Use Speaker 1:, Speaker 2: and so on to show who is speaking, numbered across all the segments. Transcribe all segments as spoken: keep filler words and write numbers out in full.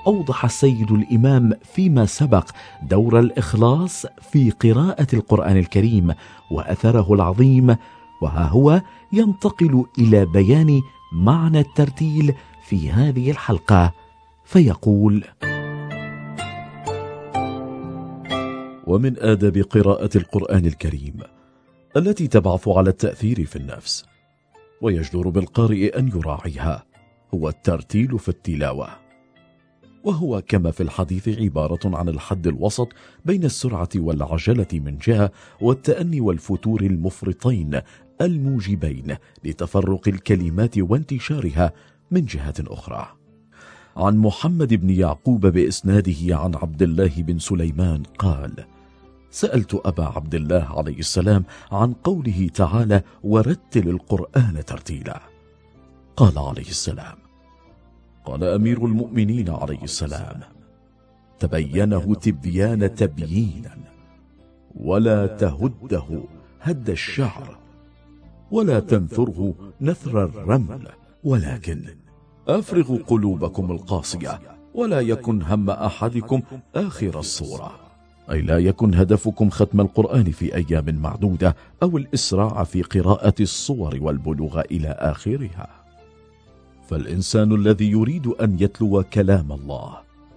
Speaker 1: أوضح السيد الإمام فيما سبق دور الإخلاص في قراءة القرآن الكريم وأثره العظيم، وها هو ينتقل إلى بيان معنى الترتيل في هذه الحلقة، فيقول:
Speaker 2: ومن آداب قراءة القرآن الكريم التي تبعث على التأثير في النفس ويجدر بالقارئ أن يراعيها هو الترتيل في التلاوة، وهو كما في الحديث عبارة عن الحد الوسط بين السرعة والعجلة من جهة، والتأني والفتور المفرطين الموجبين لتفرق الكلمات وانتشارها من جهة أخرى. عن محمد بن يعقوب بإسناده عن عبد الله بن سليمان قال: سألت أبا عبد الله عليه السلام عن قوله تعالى: ورتل القرآن ترتيلا. قال عليه السلام: قال أمير المؤمنين عليه السلام: تبينه تبيان تبيينا، ولا تهده هد الشعر، ولا تنثره نثر الرمل، ولكن أفرغوا قلوبكم القاسية، ولا يكن هم أحدكم آخر الصورة، أي لا يكن هدفكم ختم القرآن في أيام معدودة أو الإسراع في قراءة الصور والبلوغ إلى آخرها. فالإنسان الذي يريد أن يتلو كلام الله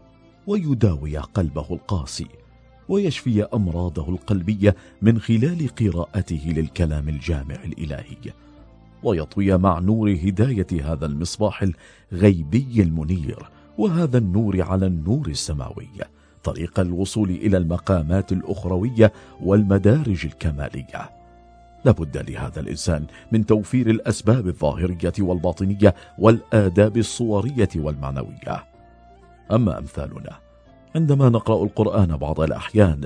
Speaker 2: ويداوي قلبه القاسي ويشفي أمراضه القلبية من خلال قراءته للكلام الجامع الإلهي، ويطوي مع نور هداية هذا المصباح الغيبي المنير وهذا النور على النور السماوي طريق الوصول إلى المقامات الأخروية والمدارج الكمالية، لابد لهذا الإنسان من توفير الأسباب الظاهرية والباطنية والآداب الصورية والمعنوية. أما أمثالنا عندما نقرأ القرآن بعض الأحيان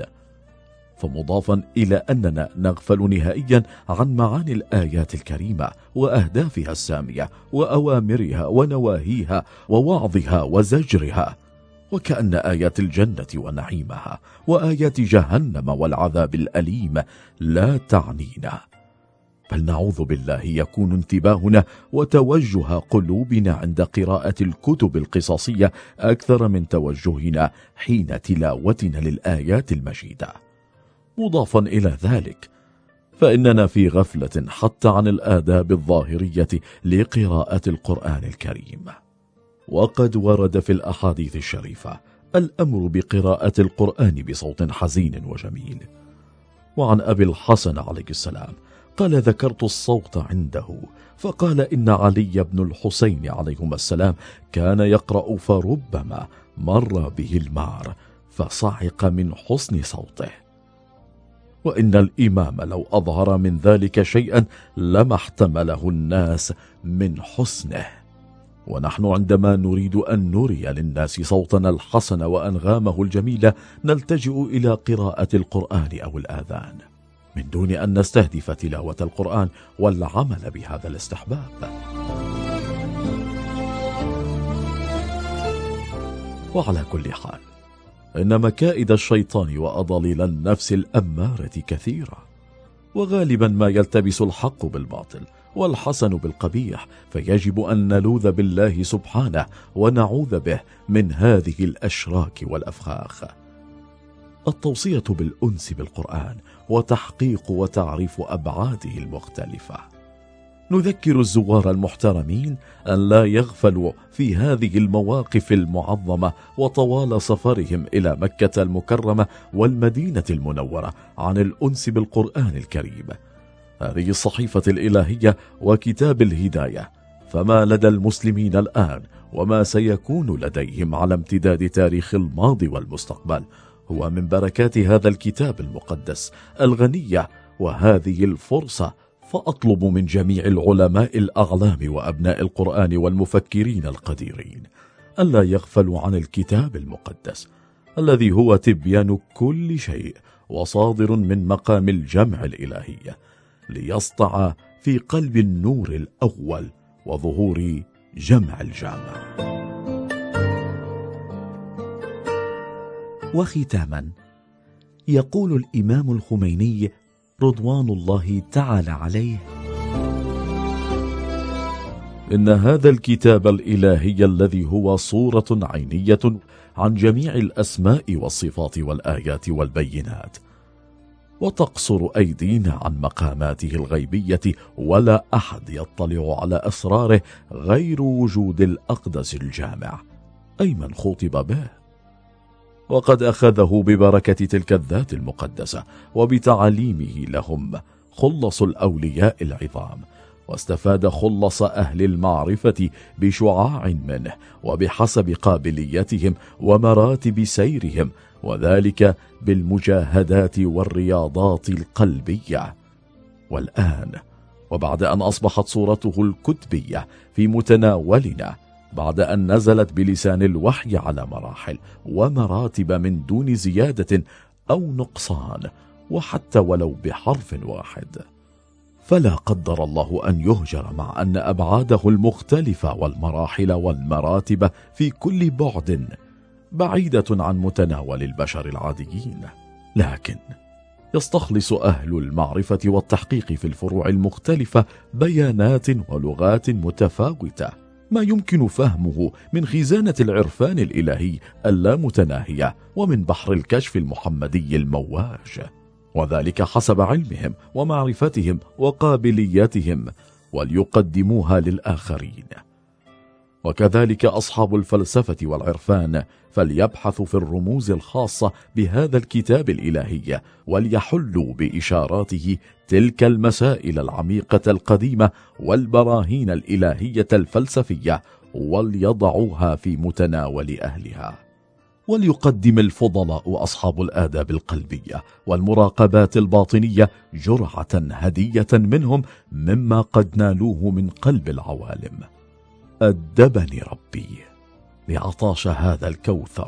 Speaker 2: فمضافا إلى أننا نغفل نهائيا عن معاني الآيات الكريمة وأهدافها السامية وأوامرها ونواهيها ووعظها وزجرها، وكأن آيات الجنة ونعيمها وآيات جهنم والعذاب الأليم لا تعنينا، بل نعوذ بالله يكون انتباهنا وتوجه قلوبنا عند قراءة الكتب القصصية أكثر من توجهنا حين تلاوتنا للآيات المجيدة. مضافا إلى ذلك فإننا في غفلة حتى عن الآداب الظاهرية لقراءة القرآن الكريم. وقد ورد في الأحاديث الشريفة الأمر بقراءة القرآن بصوت حزين وجميل. وعن أبي الحسن عليه السلام قال: ذكرت الصوت عنده فقال: إن علي بن الحسين عليهما السلام كان يقرأ فربما مر به المار فصعق من حسن صوته، وإن الإمام لو أظهر من ذلك شيئا لما احتمله الناس من حسنه. ونحن عندما نريد أن نري للناس صوتنا الحسن وأنغامه الجميلة نلتجئ إلى قراءة القرآن أو الآذان من دون أن نستهدف تلاوة القرآن والعمل بهذا الاستحباب. وعلى كل حال إن مكائد الشيطان وأضليل النفس الأمارة كثيرة، وغالبا ما يلتبس الحق بالباطل والحسن بالقبيح، فيجب أن نلوذ بالله سبحانه ونعوذ به من هذه الأشراك والأفخاخ. التوصية بالأنس بالقرآن وتحقيق وتعريف أبعاده المختلفة. نذكر الزوار المحترمين أن لا يغفلوا في هذه المواقف المعظمة وطوال سفرهم إلى مكة المكرمة والمدينة المنورة عن الأنس بالقرآن الكريم، هذه الصحيفة الإلهية وكتاب الهداية. فما لدى المسلمين الآن وما سيكون لديهم على امتداد تاريخ الماضي والمستقبل هو من بركات هذا الكتاب المقدس الغنية. وهذه الفرصة فأطلب من جميع العلماء الأعلام وأبناء القرآن والمفكرين القديرين ألا يغفلوا عن الكتاب المقدس الذي هو تبيان كل شيء وصادر من مقام الجمع الإلهي، ليسطع في قلب النور الأول وظهور جمع الجامع.
Speaker 1: وختاما يقول الإمام الخميني رضوان الله تعالى عليه:
Speaker 2: إن هذا الكتاب الإلهي الذي هو صورة عينية عن جميع الأسماء والصفات والآيات والبينات، وتقصر أيدينا عن مقاماته الغيبية، ولا أحد يطلع على أسراره غير وجود الأقدس الجامع، أي من خطب به. وقد أخذه ببركة تلك الذات المقدسة وبتعليمه لهم خلص الأولياء العظام، واستفاد خلص أهل المعرفة بشعاع منه وبحسب قابليتهم ومراتب سيرهم، وذلك بالمجاهدات والرياضات القلبية. والآن وبعد أن أصبحت صورته الكتبية في متناولنا، بعد أن نزلت بلسان الوحي على مراحل ومراتب من دون زيادة أو نقصان، وحتى ولو بحرف واحد، فلا قدر الله أن يهجر، مع أن أبعاده المختلفة والمراحل والمراتب في كل بعد بعيدة عن متناول البشر العاديين. لكن يستخلص أهل المعرفة والتحقيق في الفروع المختلفة بيانات ولغات متفاوتة، ما يمكن فهمه من خزانة العرفان الإلهي اللامتناهية ومن بحر الكشف المحمدي المواج، وذلك حسب علمهم ومعرفتهم وقابلياتهم، وليقدموها للآخرين. وكذلك أصحاب الفلسفة والعرفان فليبحثوا في الرموز الخاصة بهذا الكتاب الإلهي، وليحلوا بإشاراته تلك المسائل العميقة القديمة والبراهين الإلهية الفلسفية، وليضعوها في متناول أهلها. وليقدم الفضلاء أصحاب الآداب القلبية والمراقبات الباطنية جرعة هدية منهم مما قد نالوه من قلب العوالم. أدبني ربي لعطاش هذا الكوثر،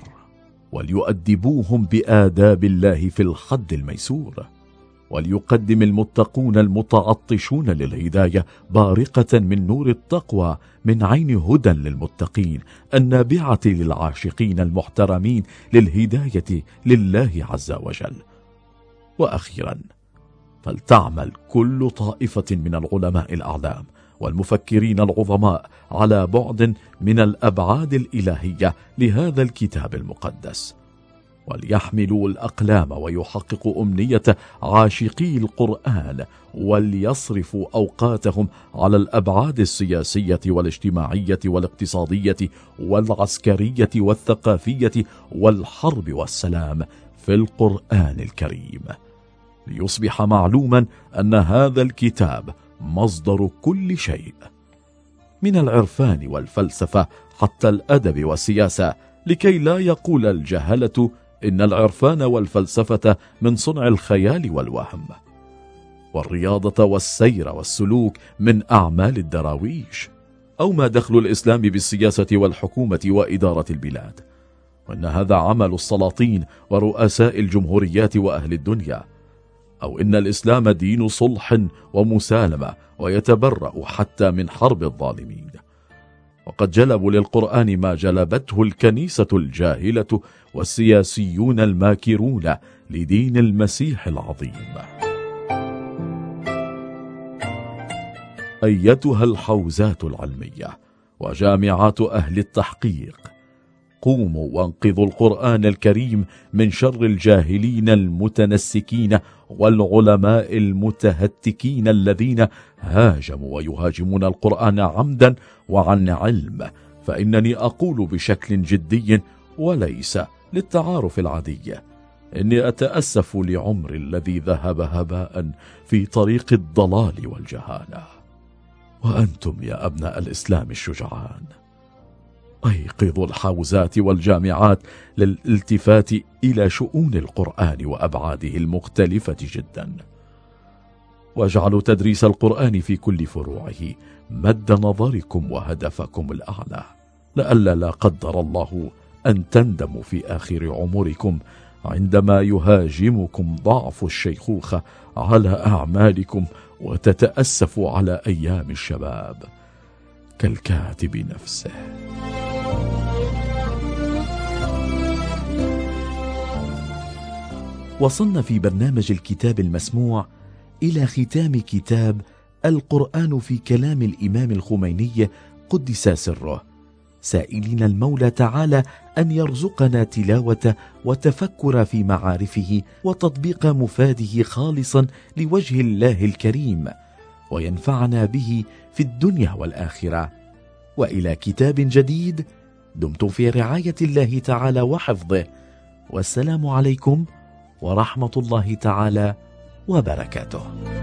Speaker 2: وليؤدبوهم بآداب الله في الحد الميسور. وليقدم المتقون المتعطشون للهداية بارقة من نور التقوى، من عين هدى للمتقين النابعة للعاشقين المحترمين للهداية لله عز وجل. وأخيرا فلتعمل كل طائفة من العلماء الأعلام والمفكرين العظماء على بعد من الأبعاد الإلهية لهذا الكتاب المقدس، وليحملوا الأقلام ويحققوا أمنية عاشقي القرآن، وليصرفوا أوقاتهم على الأبعاد السياسية والاجتماعية والاقتصادية والعسكرية والثقافية والحرب والسلام في القرآن الكريم، ليصبح معلوما أن هذا الكتاب مصدر كل شيء، من العرفان والفلسفة حتى الأدب والسياسة، لكي لا يقول الجهلة إن العرفان والفلسفة من صنع الخيال والوهم، والرياضة والسير والسلوك من أعمال الدراويش، أو ما دخل الإسلام بالسياسة والحكومة وإدارة البلاد، وإن هذا عمل السلاطين ورؤساء الجمهوريات وأهل الدنيا، أو إن الإسلام دين صلح ومسالمة ويتبرأ حتى من حرب الظالمين. وقد جلبوا للقرآن ما جلبته الكنيسة الجاهلة والسياسيون الماكرون لدين المسيح العظيم. أيتها الحوزات العلمية وجامعات أهل التحقيق، قوموا وانقذوا القرآن الكريم من شر الجاهلين المتنسكين والعلماء المتهتكين الذين هاجموا ويهاجمون القرآن عمدا وعن علم. فإنني أقول بشكل جدي وليس للتعارف العادي، إني أتأسف لعمر الذي ذهب هباء في طريق الضلال والجهالة. وأنتم يا أبناء الإسلام الشجعان، أيقظوا الحوزات والجامعات للالتفات إلى شؤون القرآن وأبعاده المختلفة جدا، واجعلوا تدريس القرآن في كل فروعه مد نظركم وهدفكم الأعلى، لئلا لا قدر الله أن تندموا في آخر عمركم عندما يهاجمكم ضعف الشيخوخة على أعمالكم وتتأسفوا على أيام الشباب كالكاتب نفسه.
Speaker 1: وصلنا في برنامج الكتاب المسموع إلى ختام كتاب القرآن في كلام الإمام الخميني قدس سره، سائلين المولى تعالى أن يرزقنا تلاوة وتفكر في معارفه وتطبيق مفاده خالصا لوجه الله الكريم، وينفعنا به في الدنيا والآخرة. وإلى كتاب جديد، دمتم في رعاية الله تعالى وحفظه، والسلام عليكم ورحمة الله تعالى وبركاته.